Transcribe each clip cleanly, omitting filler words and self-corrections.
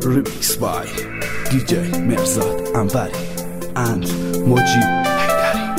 Remix by DJ مرزاد انوری and موجی حیدری.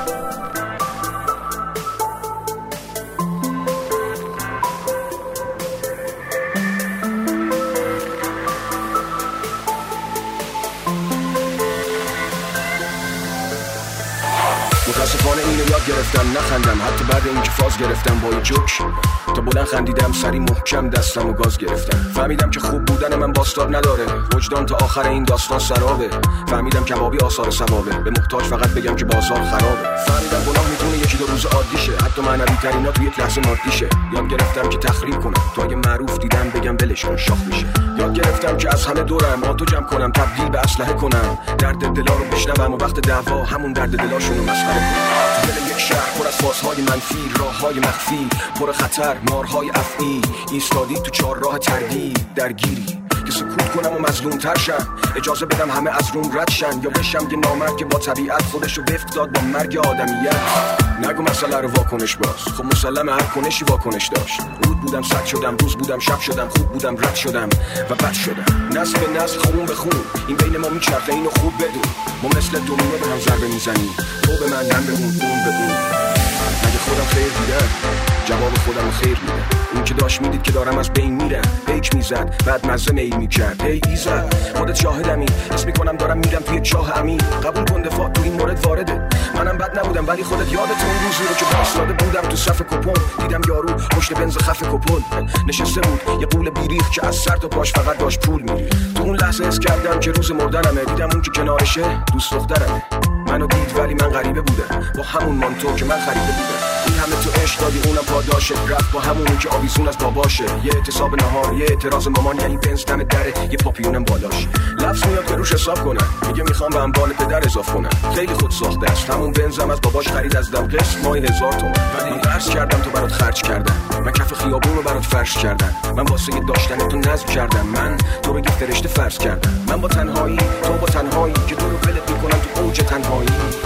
متاسفانه اینو یاد گرفتم نخندم، حتی بعد اینکه فاز گرفتم با این جوک تا بلند خندیدم، سری محکم دستم و گاز گرفتم. فهمیدم که خوب بودن من باستاب نداره، وجدان تا آخر این داستان سرابه. فهمیدم کبابی آثار ثوابه، به محتاج فقط بگم که بازار خرابه. فهمیدم گناه میتونه یکی دو روز عادی شه، حتی معنوی ترینا تو یک لحظه مادی شه. یاد گرفتم که تخریب کنم تا اگه معروف دیدم بگم ولش کن شاخ میشه. یاد گرفتم که از همه دورم آتو جمع کنم، تبدیل به اسلحه کنم، درد دلا رو بشنوم و وقت دعوا همون درد دلاشون رو مسخره کنم. تو دل یک شهر پر از فازهای منفی، راههای مخفی پر خطر، مارهای افعی، ایستادی تو چهارراه تردید درگیری که سکوت کنم و مظلوم تر شم، اجازه بدم همه از روم رد شن، یا بشم که نامرد که با طبیعت خودش رو وفق داد با مرگ آدمیت. نگو مسئله رو واکنش باز، خب مسلمه هر کنشی واکنش داشت. رود بودم سد شدم، روز بودم شب شدم، خوب بودم رد شدم و بد شدم. نسل به نسل، خون به خون، این بین ما میچرخه، اینو خوب بدون. ما مثل دومینو به هم ضربه میزنیم، تو به من به اون به اون. مگه خودم خیر دیدم؟ جواب خودم خیر میدم. اون که داشت میدید که دارم از بین میرم، پیک میزد بعد مزه میل میکرد. هی ایزد خودت شاهدمی، حس میکنم دارم میرم توی چاه عمیق. قبول کن دفاع تو این مورد وارده، منم بد نبودم ولی خودت یادت اون روزی رو که وایساده بودم تو صف کپون، دیدم یارو پشت بنز خف کپل نشسته بود، یه قول بیریخ که از سر تا پاش فقط داشت پول میریخت. تو اون لحظه حس کردم که روز مردنمه، دیدم اون که کنارشه دوست دخترمه. منو دید ولی من غریبه بودم، با همون مانتو که من خریده بودم. این همه تو عشق دادی اونم پاداشه، رفت با همونی که آویزون از باباشه. یه اعتصاب نهار، یه اعتراض مامان، یعنی بنز دم دره، یه پاپیونم بالاش. لفظ میاد که روش حساب کنم، میگه میخوام به اموال پدر اضافه کنم. خیلی خود ساخته است، همون بنزم از باباش خرید از دم قسط ماهی 1000 تومان. ولی قرض کردم تو برات خرج کردم، من کف خیابون رو برات فرش کردم. من واسه داشتن تو نظم کردم، من تو رو یه فرشته فرض کردم. من با تنهایی، تو با تنهایی که تو رو ولت میکنم تو اوج تنهایی.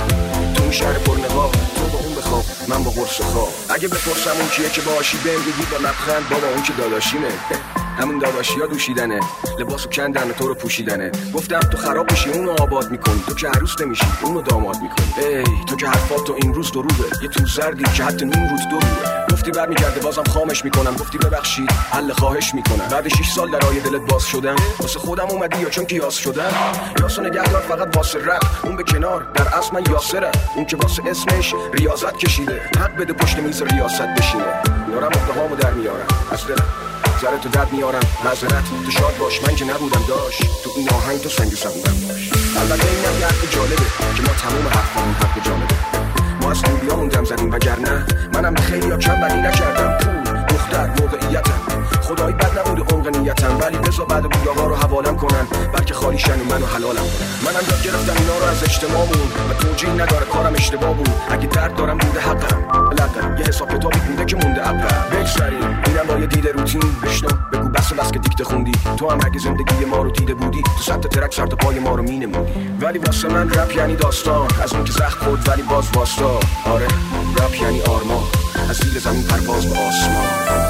تو این شهر پرنقاب، تو با اون بخواب، من با قرص خواب. اگه بپرسم اون کیه که باشی بهم بگی با لبخند بابا اون که داداشیمه. همون داداشی ها دوشیدنه، لباسو کندن تو رو پوشیدنه. گفتم تو خراب بشی اونو آباد میکنی، تو که عروس نمیشی اونو داماد میکنی. ای تو که حرفات تو این روز دروغه، یه تو زردی که حتی نیم روز دروغه. گفتی برمیگرده بازم خامش میکنم، گفتی ببخشید حل خواهش میکنم. بعد 6 سال درای دلت باز شدم، واسه خودم اومدی یا چون که یاس شدم؟ یاسو نگهدار فقط واسه رپ، اون به کنار در اصل من یاسرم. اون که واسه اسمش ریاضت کشیده، حق بده پشت میز ریاست بشینه. دارم اقدهامو در میارم از دلم، سر تو درد میارم معذرت، تو شاد باش من که نبودم داشت تو این آهنگ تو سنگ سبودم باش. البته اینم یه حرف جالبه که ما تموم حرفامون حرف جالبه. ما از خوبیامون دم زدیم وگرنه منم به خیلی ها کم بلی نکردم. پول دختر موقعیتم خدایی بد نبود عمق نیتم، ولی بزا بعد بوداها رو حوالم کنن بلکه خالی شن و منو حلالم کنن. منم یاد گرفتم اینا رو از اجتماعمون و توجیه نداره کارم اشتباه بود. اگه درد دارم بوده حقم، لقم یه حساب کتابی بوده که مونده عقب. بگذریم اینم با یه دید روتین، بشنو بگو بس که دیکته خوندی. تو هم اگه زندگی ما رو دیده بودی، تو صد تا ترک سر تا پای ما رو مینمودی. ولی واسه من رپ یعنی داستان، از اون که زخم خورد ولی باز واستا. آره رپ یعنی آرمان، از زیر زمین پرواز به آسمان.